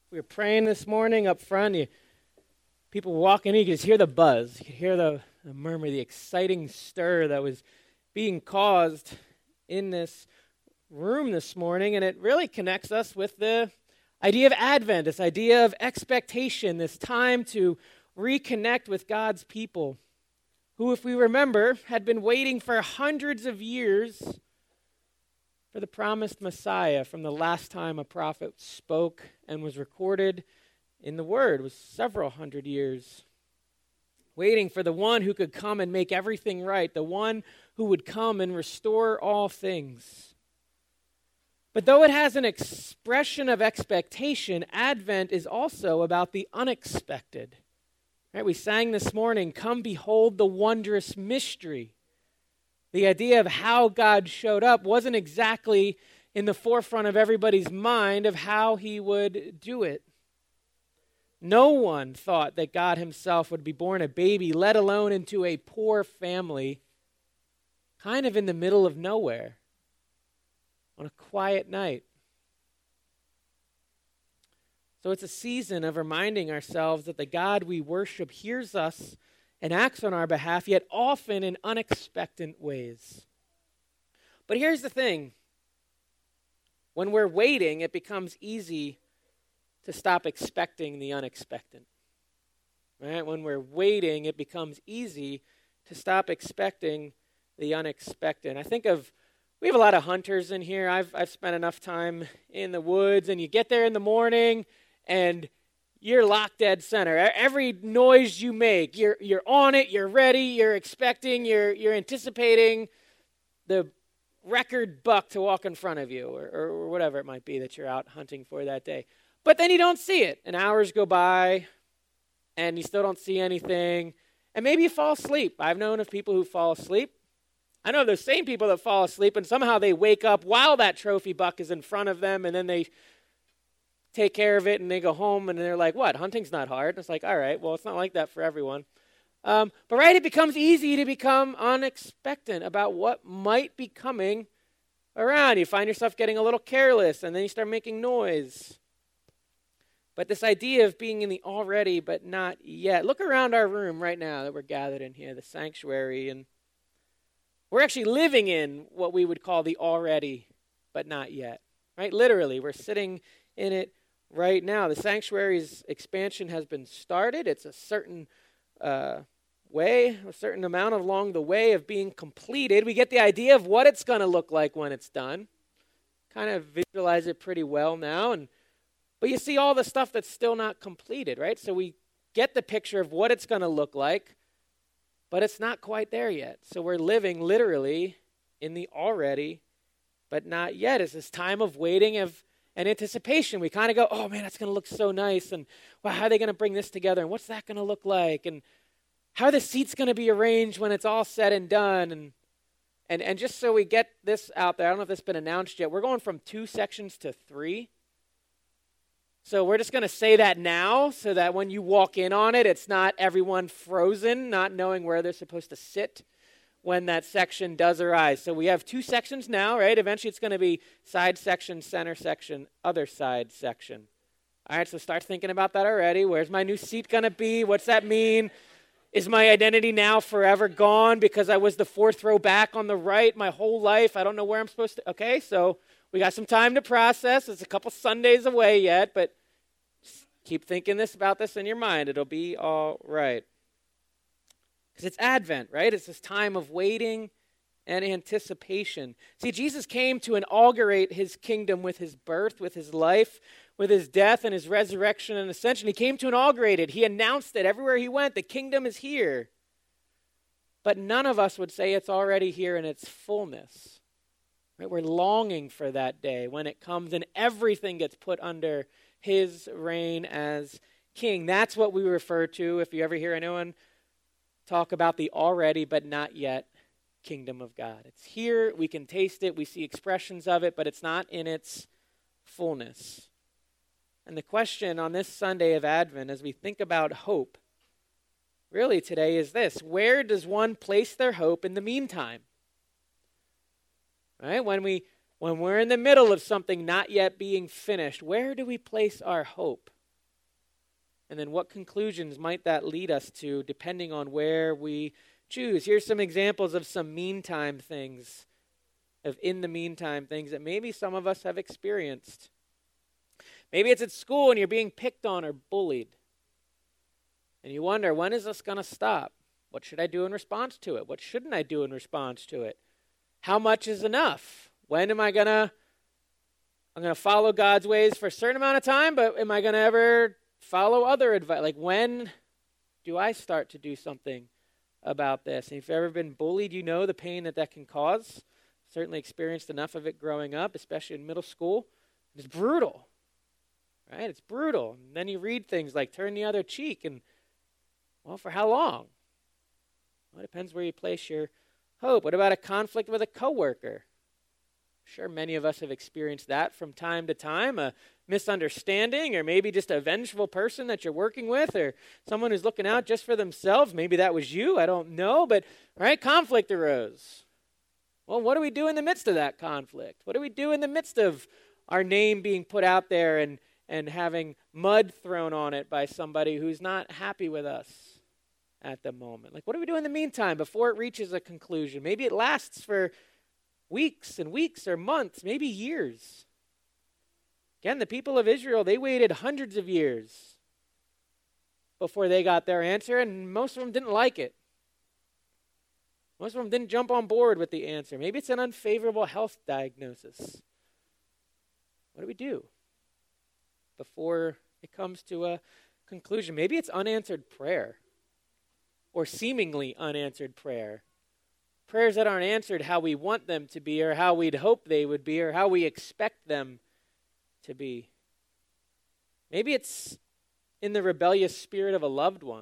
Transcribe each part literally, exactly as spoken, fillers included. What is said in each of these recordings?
We were praying this morning up front. You, people walking in, you could just hear the buzz. You could hear the, the murmur, the exciting stir that was being caused in this room this morning. And it really connects us with the idea of Advent, this idea of expectation, this time to reconnect with God's people, who, if we remember, had been waiting for hundreds of years for the promised Messiah. From the last time a prophet spoke and was recorded in the Word was several hundred years. Waiting for the one who could come and make everything right, the one who would come and restore all things. But though it has an expression of expectation, Advent is also about the unexpected. Right? We sang this morning, "Come behold the wondrous mystery." The idea of how God showed up wasn't exactly in the forefront of everybody's mind of how he would do it. No one thought that God himself would be born a baby, let alone into a poor family, kind of in the middle of nowhere, on a quiet night. So it's a season of reminding ourselves that the God we worship hears us and acts on our behalf, yet often in unexpected ways. But here's the thing. When we're waiting, it becomes easy to stop expecting the unexpected. Right? When we're waiting, it becomes easy to stop expecting the unexpected. I think of, we have a lot of hunters in here. I've I've spent enough time in the woods, and you get there in the morning, and you're locked dead center. Every noise you make, you're you're on it, you're ready, you're expecting, you're you're anticipating the record buck to walk in front of you, or, or whatever it might be that you're out hunting for that day. But then you don't see it, and hours go by, and you still don't see anything, and maybe you fall asleep. I've known of people who fall asleep. I know those same people that fall asleep, and somehow they wake up while that trophy buck is in front of them, and then they take care of it, and they go home, and they're like, what, hunting's not hard? And it's like, all right, well, it's not like that for everyone. Um, but right, it becomes easy to become unexpectant about what might be coming around. You find yourself getting a little careless, and then you start making noise. But this idea of being in the already but not yet. Look around our room right now that we're gathered in here, the sanctuary, and we're actually living in what we would call the already but not yet. Right? Literally, we're sitting in it right now. The sanctuary's expansion has been started. It's a certain uh, way, a certain amount along the way of being completed. We get the idea of what it's going to look like when it's done. Kind of visualize it pretty well now. And but you see all the stuff that's still not completed, right? So we get the picture of what it's going to look like, but it's not quite there yet. So we're living literally in the already but not yet. It's this time of waiting of and anticipation. We kind of go, oh man, that's going to look so nice. And wow, how are they going to bring this together? And what's that going to look like? And how are the seats going to be arranged when it's all said and done? And, and and just so we get this out there, I don't know if this has been announced yet, we're going from two sections to three. So we're just going to say that now so that when you walk in on it, it's not everyone frozen, not knowing where they're supposed to sit when that section does arise. So we have two sections now, right? Eventually it's going to be side section, center section, other side section. All right, so start thinking about that already. Where's my new seat going to be? What's that mean? Is my identity now forever gone because I was the fourth row back on the right my whole life? I don't know where I'm supposed to. Okay, so we got some time to process. It's a couple Sundays away yet, but just keep thinking this about this in your mind. It'll be all right. Because it's Advent, right? It's this time of waiting and anticipation. See, Jesus came to inaugurate his kingdom with his birth, with his life, with his death and his resurrection and ascension. He came to inaugurate it. He announced it everywhere he went. The kingdom is here. But none of us would say it's already here in its fullness. Right? We're longing for that day when it comes and everything gets put under his reign as king. That's what we refer to, if you ever hear anyone talk about the already but not yet kingdom of God. It's here, we can taste it, we see expressions of it, but it's not in its fullness. And the question on this Sunday of Advent, as we think about hope, really today is this: where does one place their hope in the meantime? Right? When we when we're in the middle of something not yet being finished, where do we place our hope? And then what conclusions might that lead us to depending on where we choose? Here's some examples of some meantime things, of in the meantime things that maybe some of us have experienced. Maybe it's at school and you're being picked on or bullied. And you wonder, when is this going to stop? What should I do in response to it? What shouldn't I do in response to it? How much is enough? When am I going to, I'm going to follow God's ways for a certain amount of time, but am I going to ever follow other advice? Like, when do I start to do something about this? And if you've ever been bullied, you know the pain that that can cause. Certainly experienced enough of it growing up, especially in middle school. It's brutal, right? It's brutal. And then you read things like turn the other cheek, and, well, for how long? Well, it depends where you place your hope. What about a conflict with a coworker? Sure, many of us have experienced that from time to time, a misunderstanding, or maybe just a vengeful person that you're working with, or someone who's looking out just for themselves. Maybe that was you, I don't know, but, right, conflict arose. Well, what do we do in the midst of that conflict? What do we do in the midst of our name being put out there and, and having mud thrown on it by somebody who's not happy with us at the moment? Like, what do we do in the meantime before it reaches a conclusion? Maybe it lasts for weeks and weeks or months, maybe years. Again, the people of Israel, they waited hundreds of years before they got their answer, and most of them didn't like it. Most of them didn't jump on board with the answer. Maybe it's an unfavorable health diagnosis. What do we do before it comes to a conclusion? Maybe it's unanswered prayer, or seemingly unanswered prayer. Prayers that aren't answered how we want them to be, or how we'd hope they would be, or how we expect them to be. Maybe it's in the rebellious spirit of a loved one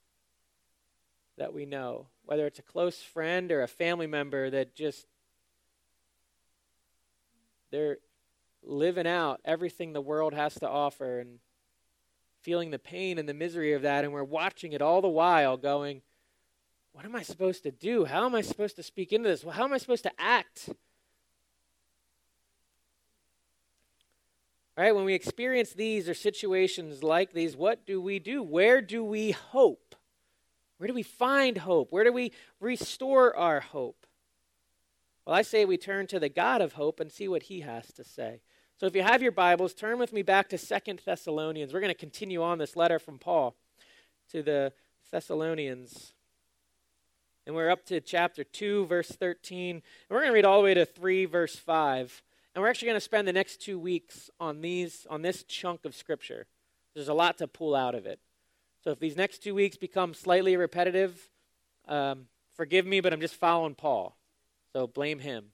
that we know, whether it's a close friend or a family member that just, they're living out everything the world has to offer and feeling the pain and the misery of that, and we're watching it all the while going, what am I supposed to do? How am I supposed to speak into this? Well, how am I supposed to act? All right, when we experience these or situations like these, what do we do? Where do we hope? Where do we find hope? Where do we restore our hope? Well, I say we turn to the God of hope and see what he has to say. So if you have your Bibles, turn with me back to Second Thessalonians. We're going to continue on this letter from Paul to the Thessalonians. And we're up to chapter two, verse thirteen. And we're going to read all the way to three, verse five. And we're actually going to spend the next two weeks on these, on this chunk of Scripture. There's a lot to pull out of it. So if these next two weeks become slightly repetitive, um, forgive me, but I'm just following Paul. So blame him.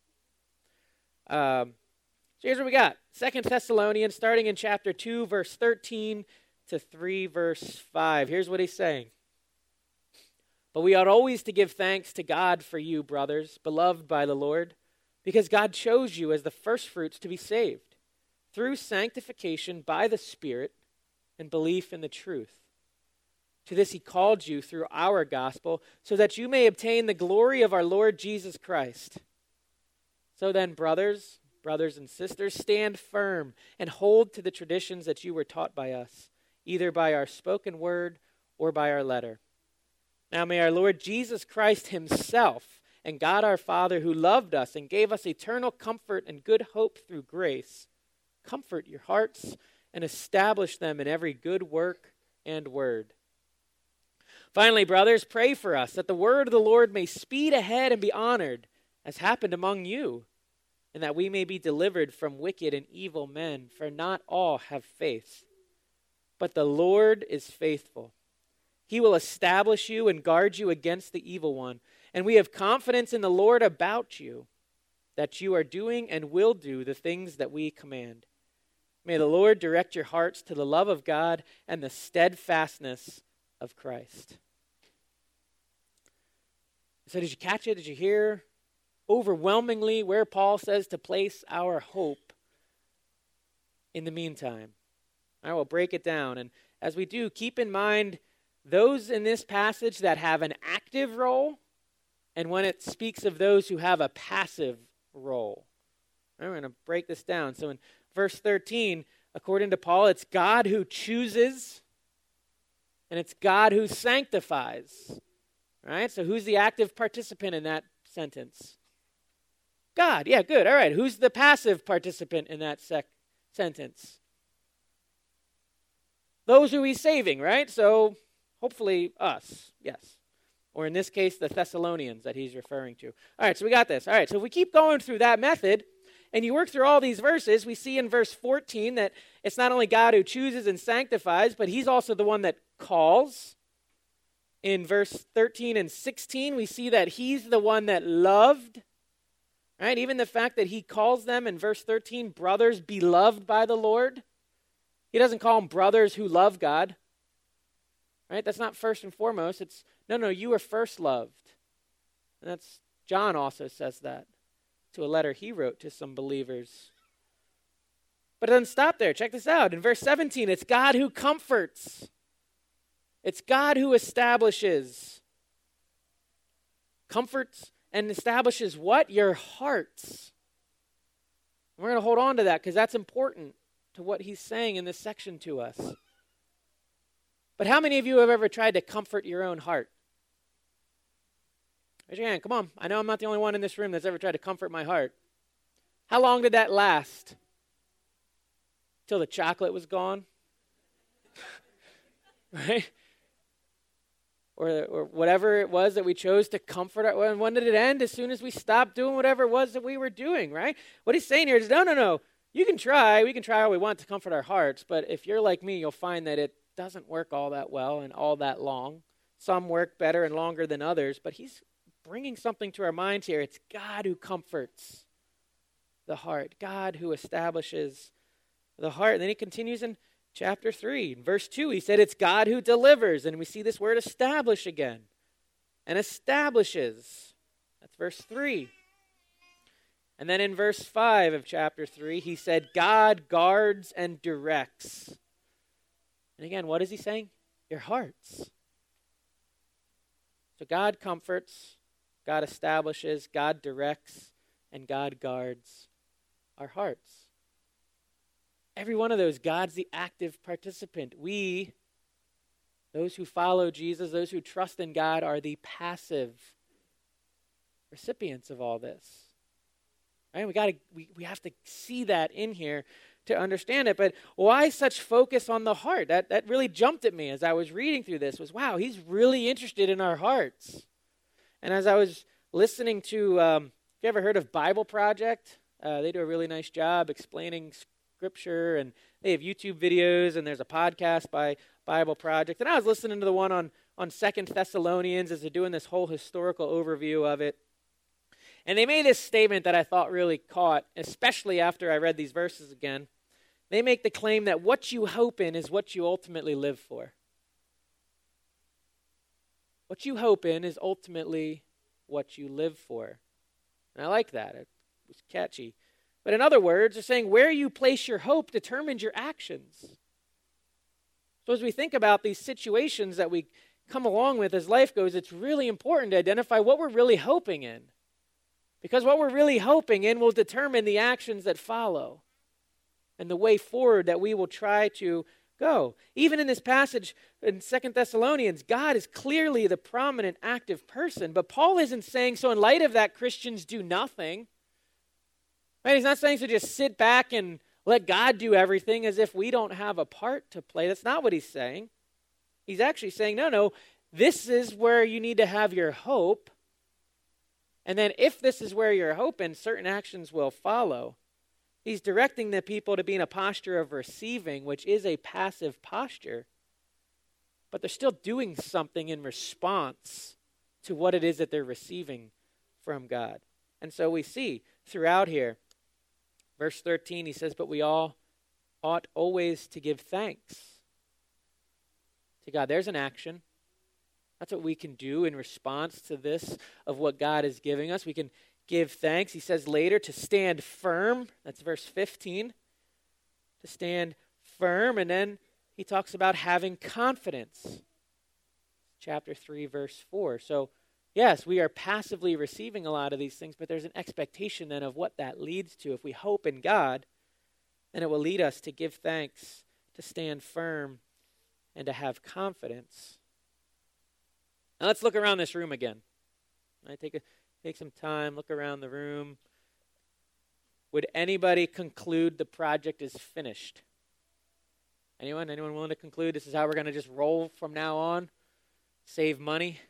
Um, so here's what we got. Second Thessalonians, starting in chapter two, verse thirteen to three, verse five. Here's what he's saying. But we ought always to give thanks to God for you, brothers, beloved by the Lord, because God chose you as the firstfruits to be saved, through sanctification by the Spirit and belief in the truth. To this he called you through our gospel, so that you may obtain the glory of our Lord Jesus Christ. So then, brothers, brothers and sisters, stand firm and hold to the traditions that you were taught by us, either by our spoken word or by our letter. Now may our Lord Jesus Christ himself and God our Father, who loved us and gave us eternal comfort and good hope through grace, comfort your hearts and establish them in every good work and word. Finally, brothers, pray for us that the word of the Lord may speed ahead and be honored, as happened among you, and that we may be delivered from wicked and evil men, for not all have faith. But the Lord is faithful. He will establish you and guard you against the evil one. And we have confidence in the Lord about you, that you are doing and will do the things that we command. May the Lord direct your hearts to the love of God and the steadfastness of Christ. So did you catch it? Did you hear overwhelmingly where Paul says to place our hope in the meantime? I will break it down. And as we do, keep in mind those in this passage that have an active role, and when it speaks of those who have a passive role. We're going to break this down. So in verse thirteen, according to Paul, it's God who chooses And it's God who sanctifies. Right? So who's the active participant in that sentence? God. Yeah, good. All right. Who's the passive participant in that sec- sentence? Those who he's saving, right? So hopefully us. Yes. Or in this case, the Thessalonians that he's referring to. All right, so we got this. All right, so if we keep going through that method, and you work through all these verses, we see in verse fourteen that it's not only God who chooses and sanctifies, but he's also the one that calls. In verse thirteen and sixteen, we see that he's the one that loved. Right? Even the fact that he calls them in verse thirteen, brothers beloved by the Lord. He doesn't call them brothers who love God. Right? That's not first and foremost. It's, no, no, you were first loved. And that's, John also says that to a letter he wrote to some believers. But it doesn't stop there. Check this out. In verse seventeen, it's God who comforts. It's God who establishes. Comforts and establishes what? Your hearts. And we're going to hold on to that because that's important to what he's saying in this section to us. But how many of you have ever tried to comfort your own heart? Raise your hand. Come on. I know I'm not the only one in this room that's ever tried to comfort my heart. How long did that last? Till the chocolate was gone? Right? Or, or whatever it was that we chose to comfort our, when did it end? As soon as we stopped doing whatever it was that we were doing, right? What he's saying here is, no, no, no. You can try. We can try all we want to comfort our hearts, but if you're like me, you'll find that it doesn't work all that well and all that long. Some work better and longer than others, but he's bringing something to our minds here. It's God who comforts the heart, God who establishes the heart. And then he continues in chapter three, in verse two, he said it's God who delivers. And we see this word establish again. And establishes. That's verse three. And then in verse five of chapter three, he said God guards and directs. And again, what is he saying? Your hearts. So God comforts, God establishes, God directs, and God guards our hearts. Every one of those, God's the active participant. We, those who follow Jesus, those who trust in God, are the passive recipients of all this. Right? We gotta we, we have to see that in here to understand it. But why such focus on the heart? That that really jumped at me as I was reading through this, was wow, he's really interested in our hearts. And as I was listening to, um, have you ever heard of Bible Project? Uh, they do a really nice job explaining Scripture, and they have YouTube videos, and there's a podcast by Bible Project. And I was listening to the one on, on Second Thessalonians as they're doing this whole historical overview of it. And they made this statement that I thought really caught, especially after I read these verses again. They make the claim that what you hope in is what you ultimately live for. What you hope in is ultimately what you live for. And I like that. It was catchy. But in other words, they're saying where you place your hope determines your actions. So as we think about these situations that we come along with as life goes, it's really important to identify what we're really hoping in. Because what we're really hoping in will determine the actions that follow and the way forward that we will try to go. Even in this passage in Second Thessalonians, God is clearly the prominent active person, but Paul isn't saying, so in light of that, Christians do nothing. Right? He's not saying so just sit back and let God do everything as if we don't have a part to play. That's not what he's saying. He's actually saying, no, no, this is where you need to have your hope. And then if this is where you're hoping, certain actions will follow. He's directing the people to be in a posture of receiving, which is a passive posture. But they're still doing something in response to what it is that they're receiving from God. And so we see throughout here, verse thirteen, he says, but we all ought always to give thanks to God. There's an action. That's what we can do in response to this of what God is giving us. We can give thanks. He says later to stand firm. That's verse fifteen. To stand firm. And then he talks about having confidence. Chapter three, verse four. So, yes, we are passively receiving a lot of these things, but there's an expectation then of what that leads to. If we hope in God, then it will lead us to give thanks, to stand firm, and to have confidence. Now let's look around this room again. All right, take a, take some time, look around the room. Would anybody conclude the project is finished? Anyone? Anyone willing to conclude this is how we're going to just roll from now on? Save money?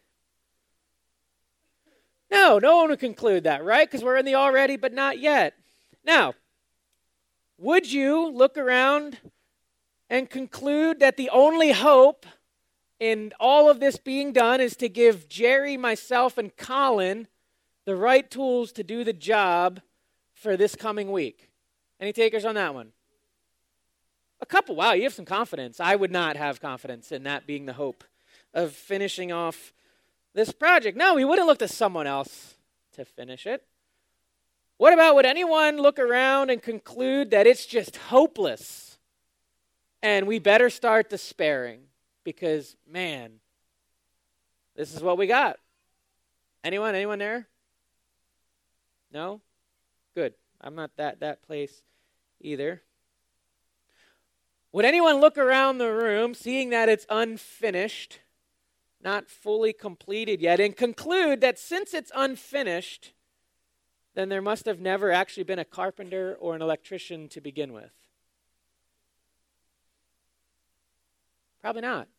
No, no one would conclude that, right? Because we're in the already but not yet. Now, would you look around and conclude that the only hope in all of this being done is to give Jerry, myself, and Colin the right tools to do the job for this coming week? Any takers on that one? A couple. Wow, you have some confidence. I would not have confidence in that being the hope of finishing off this project. No, we wouldn't look to someone else to finish it. What about, would anyone look around and conclude that it's just hopeless and we better start despairing because, man, this is what we got? Anyone? Anyone there? No? Good. I'm not that that place either. Would anyone look around the room, seeing that it's unfinished, not fully completed yet, and conclude that since it's unfinished, then there must have never actually been a carpenter or an electrician to begin with? Probably not.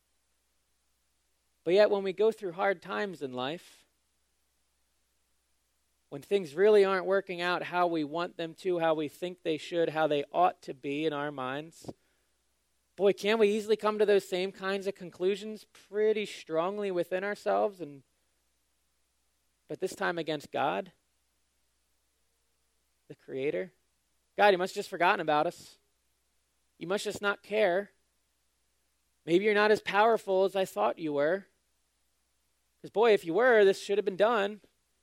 But yet when we go through hard times in life, when things really aren't working out how we want them to, how we think they should, how they ought to be in our minds, boy, can we easily come to those same kinds of conclusions pretty strongly within ourselves, and but this time against God, the Creator. God, you must have just forgotten about us. You must just not care. Maybe you're not as powerful as I thought you were. Because boy, if you were, this should have been done.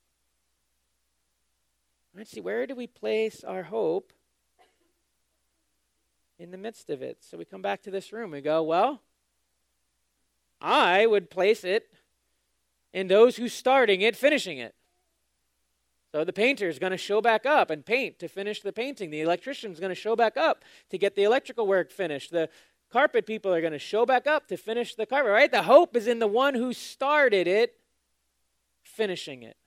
Let's see, where do we place our hope in the midst of it? So we come back to this room. We go, well, I would place it in those who's starting it, finishing it. So the painter is going to show back up and paint to finish the painting. The electrician is going to show back up to get the electrical work finished. The carpet people are going to show back up to finish the carpet, right? The hope is in the one who started it, finishing it.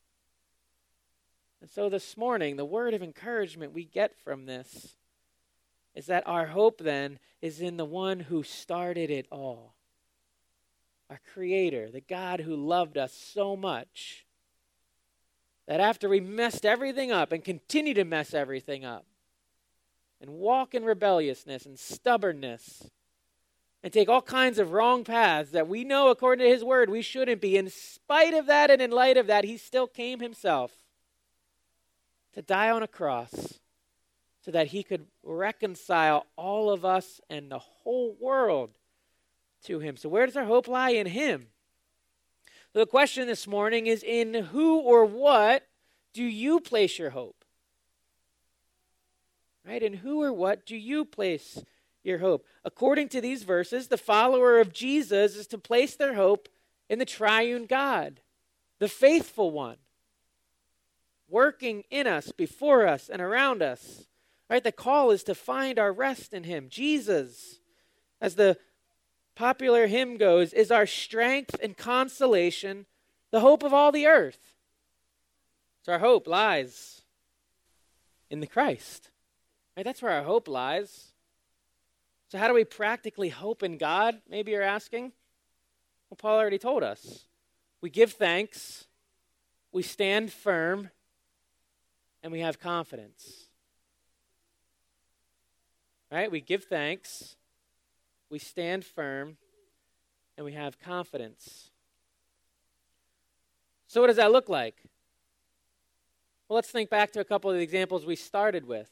And so this morning, the word of encouragement we get from this is that our hope then is in the one who started it all. Our Creator, the God who loved us so much that after we messed everything up and continue to mess everything up and walk in rebelliousness and stubbornness and take all kinds of wrong paths that we know according to His word we shouldn't be, in spite of that and in light of that, He still came Himself to die on a cross so that He could reconcile all of us and the whole world to Him. So where does our hope lie? In Him. So the question this morning is, in who or what do you place your hope? Right? In who or what do you place your hope? According to these verses, the follower of Jesus is to place their hope in the triune God, the faithful one, working in us, before us, and around us. Right? The call is to find our rest in Him. Jesus, as the popular hymn goes, is our strength and consolation, the hope of all the earth. So our hope lies in the Christ. Right? That's where our hope lies. So how do we practically hope in God? Maybe you're asking. Well, Paul already told us. We give thanks, we stand firm, and we have confidence. Right? We give thanks, we stand firm, and we have confidence. So what does that look like? Well, let's think back to a couple of the examples we started with.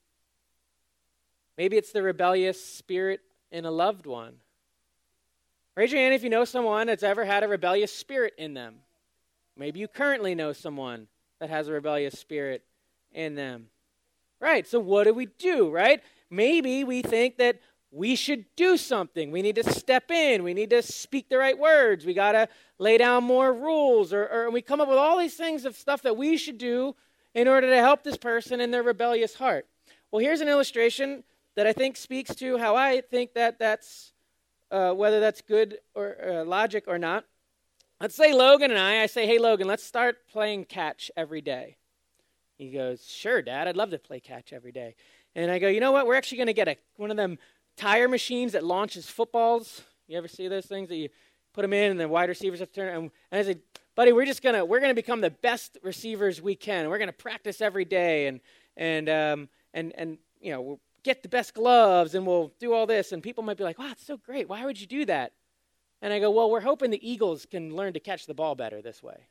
Maybe it's the rebellious spirit in a loved one. Raise your hand if you know someone that's ever had a rebellious spirit in them. Maybe you currently know someone that has a rebellious spirit in them. Right, so what do we do, right? Maybe we think that we should do something. We need to step in. We need to speak the right words. We got to lay down more rules. Or, or we come up with all these things of stuff that we should do in order to help this person in their rebellious heart. Well, here's an illustration that I think speaks to how I think that that's uh, whether that's good or uh, logic or not. Let's say Logan and I, I say, hey, Logan, let's start playing catch every day. He goes, sure, Dad, I'd love to play catch every day. And I go, you know what? We're actually going to get a, one of them tire machines that launches footballs. You ever see those things that you put them in and the wide receivers have to turn? And, and I said, buddy, we're just going to, we're going to become the best receivers we can. We're going to practice every day and, and, um, and, and, you know, we'll get the best gloves and we'll do all this. And people might be like, wow, it's so great. Why would you do that? And I go, well, we're hoping the Eagles can learn to catch the ball better this way.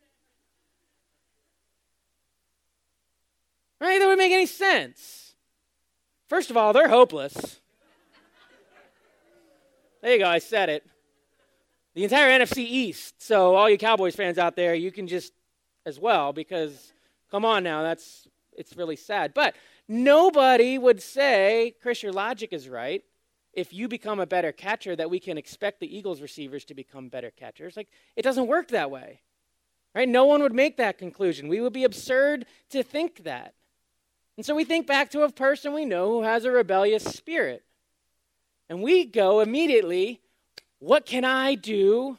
Right? That wouldn't make any sense. First of all, they're hopeless. There you go, I said it. The entire N F C East. So all you Cowboys fans out there, you can just as well, because come on now, that's it's really sad. But nobody would say, Chris, your logic is right. If you become a better catcher, that we can expect the Eagles receivers to become better catchers. Like, it doesn't work that way. Right? No one would make that conclusion. We would be absurd to think that. And so we think back to a person we know who has a rebellious spirit. And we go immediately, what can I do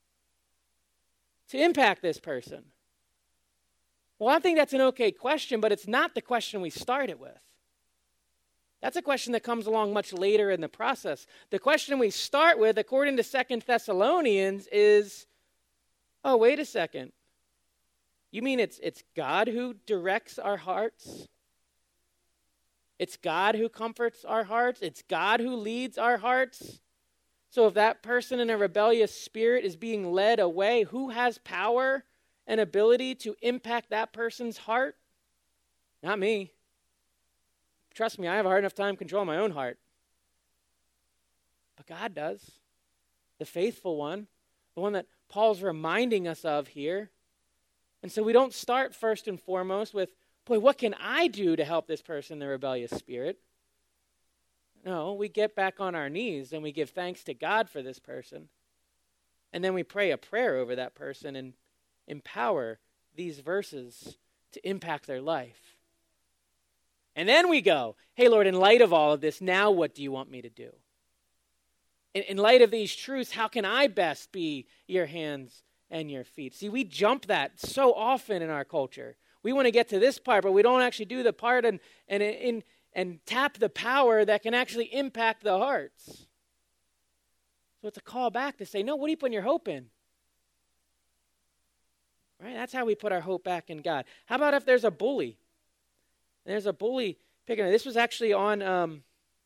to impact this person? Well, I think that's an okay question, but it's not the question we started with. That's a question that comes along much later in the process. The question we start with, according to Second Thessalonians, is, oh, wait a second. You mean it's it's God who directs our hearts? It's God who comforts our hearts? It's God who leads our hearts? So if that person in a rebellious spirit is being led away, who has power and ability to impact that person's heart? Not me. Trust me, I have a hard enough time controlling my own heart. But God does. The faithful one, the one that Paul's reminding us of here. And so we don't start first and foremost with, boy, what can I do to help this person in the rebellious spirit? No, we get back on our knees and we give thanks to God for this person. And then we pray a prayer over that person and empower these verses to impact their life. And then we go, hey, Lord, in light of all of this, now what do you want me to do? In, in light of these truths, how can I best be your hands and your feet? See, we jump that so often in our culture. We want to get to this part, but we don't actually do the part and and and, and tap the power that can actually impact the hearts. So it's a call back to say, no, what are you putting your hope in? Right? That's how we put our hope back in God. How about if there's a bully? And there's a bully picking on. This was actually on, um,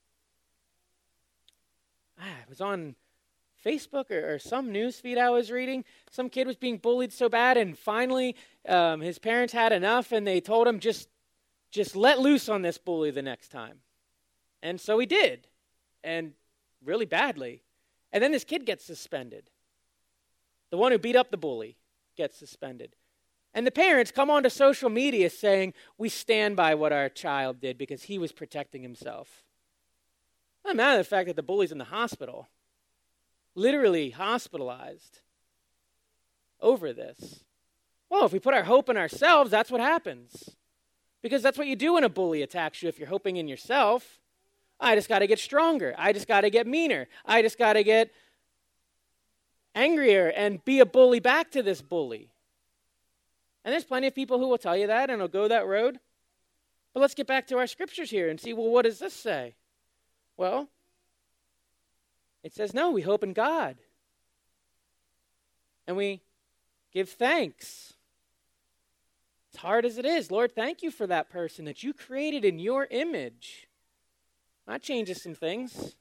ah, it was on Facebook or, or some news feed I was reading. Some kid was being bullied so bad, and finally um, his parents had enough, and they told him, just, just let loose on this bully the next time. And so he did, and really badly. And then this kid gets suspended. The one who beat up the bully gets suspended. And the parents come onto social media saying, we stand by what our child did because he was protecting himself. Not matter of the fact that the bully's in the hospital, literally hospitalized over this. Well, if we put our hope in ourselves, that's what happens. Because that's what you do when a bully attacks you if you're hoping in yourself. I just got to get stronger. I just got to get meaner. I just got to get angrier and be a bully back to this bully. And there's plenty of people who will tell you that and will go that road. But let's get back to our scriptures here and see, well, what does this say? Well, it says, no, we hope in God. And we give thanks. As hard as it is, Lord, thank you for that person that you created in your image. That changes some things.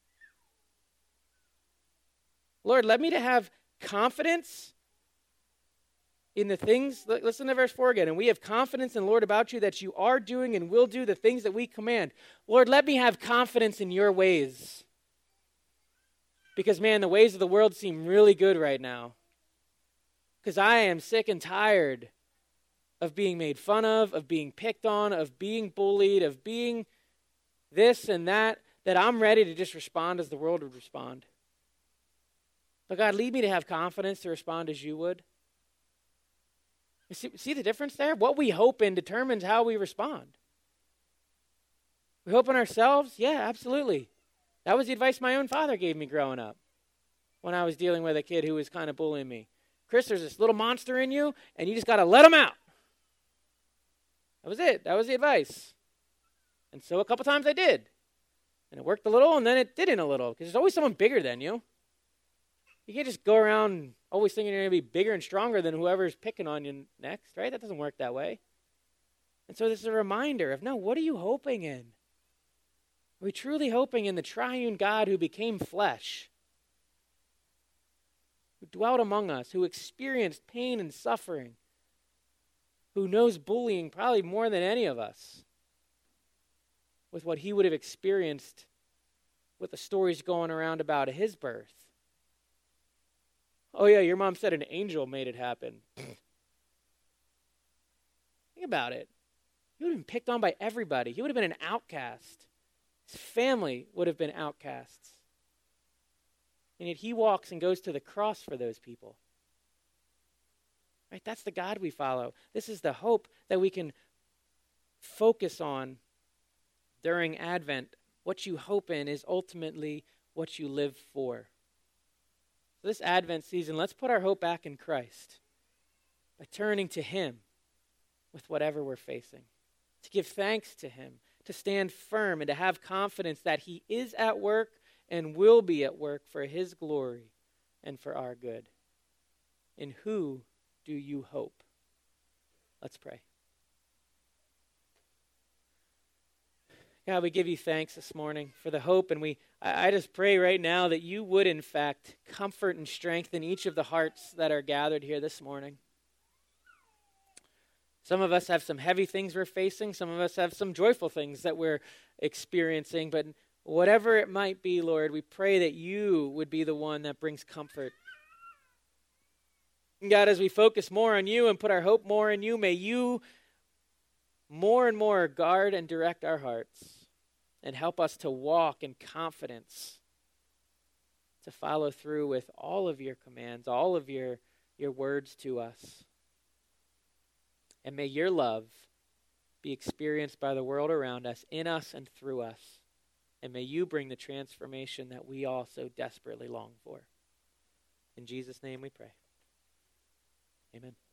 Lord, let me to have confidence in the things, listen to verse four again, and we have confidence in, Lord, about you that you are doing and will do the things that we command. Lord, let me have confidence in your ways. Because, man, the ways of the world seem really good right now. Because I am sick and tired of being made fun of, of being picked on, of being bullied, of being this and that, that I'm ready to just respond as the world would respond. But God, lead me to have confidence to respond as you would. You see, see the difference there? What we hope in determines how we respond. We hope in ourselves? Yeah, absolutely. That was the advice my own father gave me growing up. when I was dealing with a kid who was kind of bullying me. Chris, there's this little monster in you, and you just got to let him out. That was it. That was the advice. And so a couple times I did. And it worked a little, and then it didn't a little, because there's always someone bigger than you. You can't just go around always thinking you're going to be bigger and stronger than whoever's picking on you next, right? That doesn't work that way. And so this is a reminder of, no, what are you hoping in? Are we truly hoping in the triune God who became flesh, who dwelt among us, who experienced pain and suffering, who knows bullying probably more than any of us, with what he would have experienced with the stories going around about his birth? Oh yeah, your mom said an angel made it happen. Think about it. He would have been picked on by everybody. He would have been an outcast. His family would have been outcasts. And yet he walks and goes to the cross for those people. Right? That's the God we follow. This is the hope that we can focus on during Advent. What you hope in is ultimately what you live for. So this Advent season, let's put our hope back in Christ by turning to him with whatever we're facing, to give thanks to him, to stand firm, and to have confidence that he is at work and will be at work for his glory and for our good. In who do you hope? Let's pray. God, we give you thanks this morning for the hope, and we I, I just pray right now that you would, in fact, comfort and strengthen each of the hearts that are gathered here this morning. Some of us have some heavy things we're facing. Some of us have some joyful things that we're experiencing. But whatever it might be, Lord, we pray that you would be the one that brings comfort. And God, as we focus more on you and put our hope more in you, may you more and more guard and direct our hearts and help us to walk in confidence, to follow through with all of your commands, all of your, your words to us. And may your love be experienced by the world around us, in us and through us. And may you bring the transformation that we all so desperately long for. In Jesus' name we pray. Amen.